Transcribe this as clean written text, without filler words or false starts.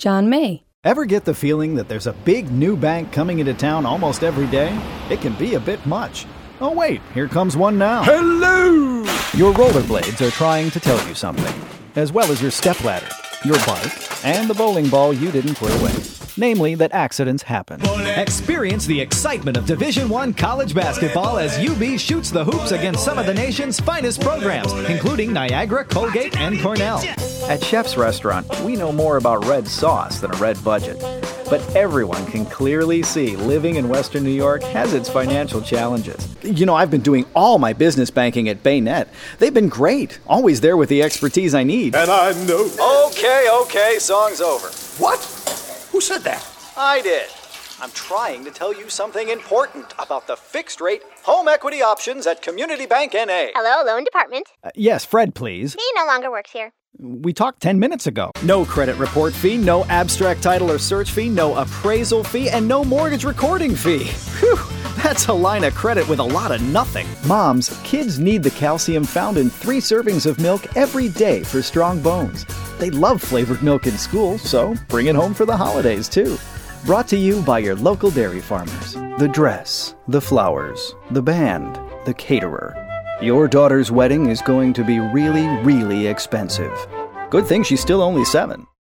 John May. Ever get the feeling that there's a big new bank coming into town almost every day? It can be a bit much. Oh wait, here comes one now. Hello! Your rollerblades are trying to tell you something, as well as your stepladder, your bike, and the bowling ball you didn't put away. Namely, that accidents happen. Experience the excitement of Division I college basketball as UB shoots the hoops against some of the nation's finest programs, including Niagara, Colgate, and Cornell. At Chef's Restaurant, we know more about red sauce than a red budget. But everyone can clearly see living in Western New York has its financial challenges. You know, I've been doing all my business banking at Baynet. They've been great, always there with the expertise I need. And I know. Okay, song's over. What? Who said that? I did. I'm trying to tell you something important about the fixed-rate home equity options at Community Bank N.A. Hello, loan department. Yes, Fred, please. He no longer works here. We talked 10 minutes ago. No credit report fee, no abstract title or search fee, no appraisal fee, and no mortgage recording fee. Whew, that's a line of credit with a lot of nothing. Moms, kids need the calcium found in 3 servings of milk every day for strong bones. They love flavored milk in school, so bring it home for the holidays, too. Brought to you by your local dairy farmers. The dress, the flowers, the band, the caterer. Your daughter's wedding is going to be really, really expensive. Good thing she's still only 7.